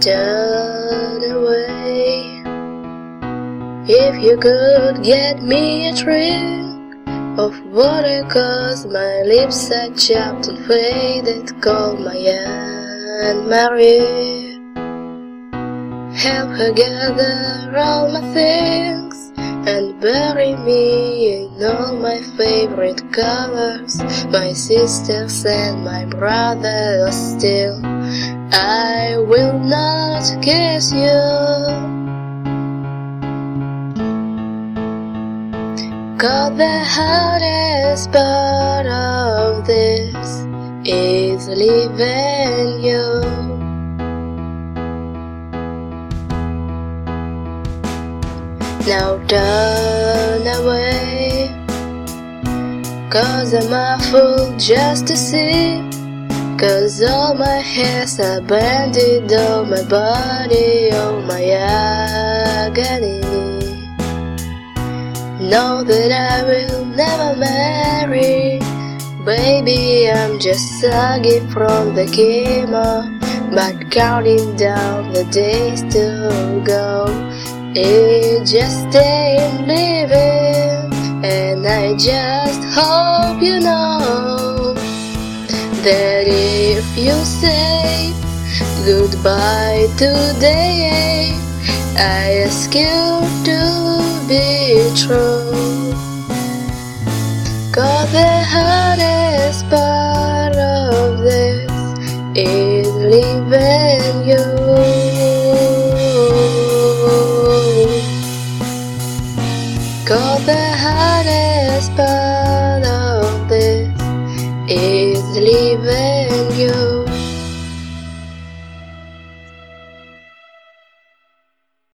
turn away. If you could get me a drink of water, 'cause my lips are chapped and faded, call my Aunt Mary. Help her gather all my things and bury me in all my favorite colors. My sisters and my brothers still, I will not kiss you. 'Cause the hardest part of this is leaving you. Now turn away, 'cause I'm a fool just to see. 'Cause all my hairs are banded on my body, oh my agony. Know that I will never marry, baby, I'm just sucking from the chemo, but counting down the days to go. It just ain't living, and I just hope you know that if you say goodbye today, I ask you to be true. 'Cause the hardest part of this is leaving you. 'Cause the hardest part of this is leaving you.